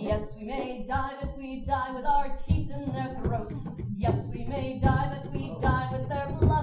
Yes, we may die, but we die with our teeth in their throats. Yes, we may die, but we die with their blood